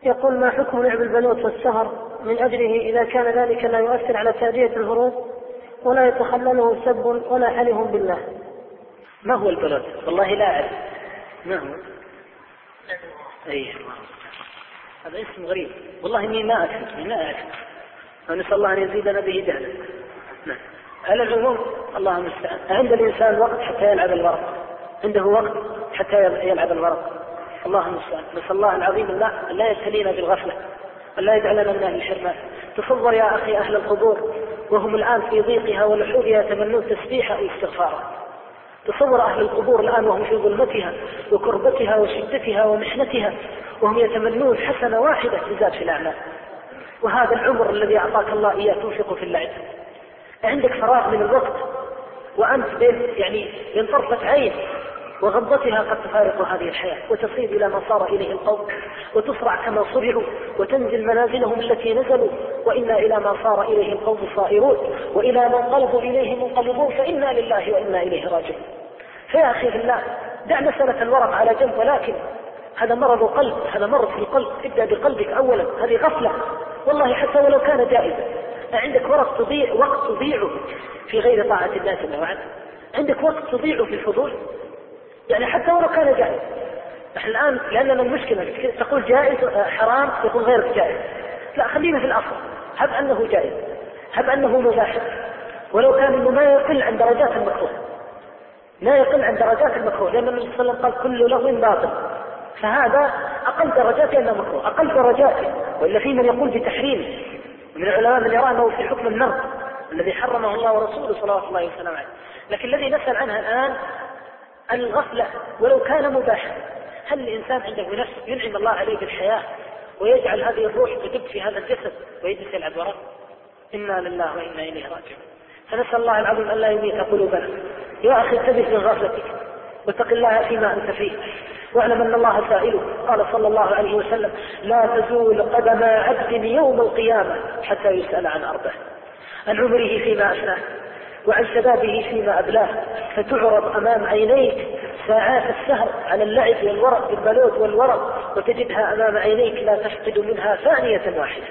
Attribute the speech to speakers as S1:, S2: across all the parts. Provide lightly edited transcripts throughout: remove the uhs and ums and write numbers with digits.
S1: يقول: ما حكم لعب البنوت والسهر من أجله إذا كان ذلك لا يؤثر على تأدية الفروض ولا يتخلله سب ولا حلف بالله؟
S2: ما هو البنوت؟ والله لا أعرف ما هو. هذا اسم غريب والله، إني ما أعرف ونسأل الله أن يزيدنا به جهلا. على العموم الله المستعان. عند الإنسان وقت حتى يلعب الورق، عنده وقت حتى يلعب الورق، الله المستعان. نسأل الله العظيم أن لا يبتلينا بالغفلة، أن لا يجعلنا من أهل الحرمان. تصور يا أخي أهل القبور وهم الآن في ضيقها ولحودها يتمنون تسبيحا واستغفارا. تصور أهل القبور الآن وهم في ظلمتها وكربتها وشدتها ومحنتها وهم يتمنون حسنة واحدة تزاد في الأعمال. وهذا العمر الذي أعطاك الله إياه تنفق في اللعب، عندك فراغ من الوقت وأنت بين طرفة عين وغضتها قد تفارق هذه الحياة وتصير إلى ما صار إليه القوم، وتصرع كما صرعوا وتنزل منازلهم التي نزلوا، وإنا إلى ما صار إليه القوم صائرون وإلى ما انقلبوا إليه منقلبون، فإنا لله وإنا إليه راجعون. فيا أخي في الله دع مسألة الورق على جنب، ولكن هذا مرض قلب، هذا مرض في القلب. ابدأ بقلبك أولا، هذه غفلة والله حتى ولو كان جائزا. عندك وقت تضيعه في غير طاعة الله جل وعلا، عندك وقت تضيعه في الفضول، حتى ولو كان جائز. نحن الآن لأننا المشكلة تقول جائز حرام يقول غير جائز، لا خلينا في الأصل، هب أنه جائز، هب أنه مباح، ولو كان إنه ما يقل عن درجات المكروه، لا يقل عن درجات المكروه، لأن النبي صلى الله عليه وسلم قال كل لغو باطل، فهذا أقل درجاته أنه مكروه، أقل درجاته. وإلا في من يقول بتحريمه من العلماء من يرى أنه في حكم النار الذي حرمه الله ورسوله صلى الله عليه وسلم عليه. لكن الذي نسأل عنها الآن الغفلة ولو كان مباحا. هل الإنسان عنده نفس ينعم الله عليه بالحياة ويجعل هذه الروح تدب في هذا الجسد ويجلس يلعب وراء؟ إنا لله وإنا إليه راجعون. فنسأل الله العظيم أن لا يميت قلوبنا. يا أخي انتبه من غفلتك واتق الله فيما أنت فيه، واعلم أن الله سائله. قال صلى الله عليه وسلم: لا تزول قدم عبد يوم القيامة حتى يسأل عن أربع: عن عمره فيما أفناه، وعن شبابه فيما أبلاه، فتعرض أمام عينيك ساعات السهر على اللعب والورق بالبلوت والورق، وتجدها أمام عينيك لا تفقد منها ثانية واحدة،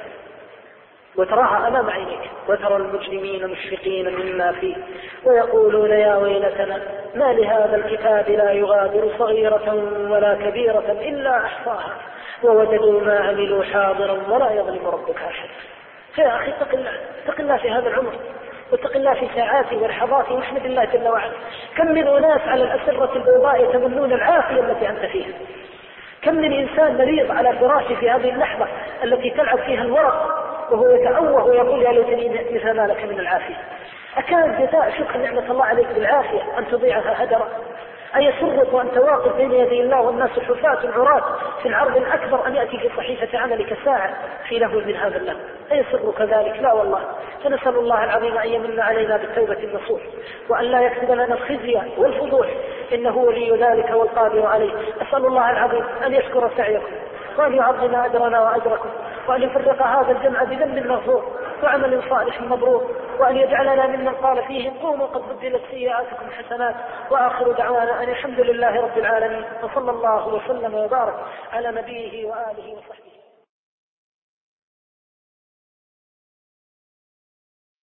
S2: وتراها أمام عينيك، وترى المجرمين مشفقين مما فيه ويقولون يا ويلتنا ما لهذا الكتاب لا يغادر صغيرة ولا كبيرة إلا أحصاها ووجدوا ما عملوا حاضرا ولا يظلم ربك أحد. فيا أخي اتق الله في هذا العمر، واتق الله في ساعاته ولحظاته، واحمد الله جل وعلا. كم من أناس على الأسرة البيضاء يتمنون العافية التي أنت فيها. كم من إنسان مريض على فراشه في هذه اللحظة التي تلعب فيها الورق وهو يتأوه ويقول يا ليتني مثل ما لك من العافية. أكان جزاء شكر نعمة الله عليك بالعافية أن تضيعها هدرا؟ أيسرك وأنت واقف بين يدي الله والناس حفاة عراة في العرض الأكبر أن يأتي في صحيفة عملك ساعة في لهو من هذا اللهو؟ أيسرك ذلك؟ لا والله. فنسأل الله العظيم أن يمن علينا بالتوبة النصوح، وأن لا يكتب لنا الخزي والفضوح، إنه ولي ذلك والقادر عليه. أسأل الله العظيم أن يشكر سعيكم وأن يعظم أجرنا وأجركم، وأن يفرق هذا الجمع بذنب مغفور وعمل صالح مبرور، وأن يجعلنا ممن قال فيهم قوموا قد بدلت سيئاتكم حسنات. وآخر دعوانا أن الحمد لله رب العالمين، وصلى الله وسلم وبارك على نبيه وآله وصحبه.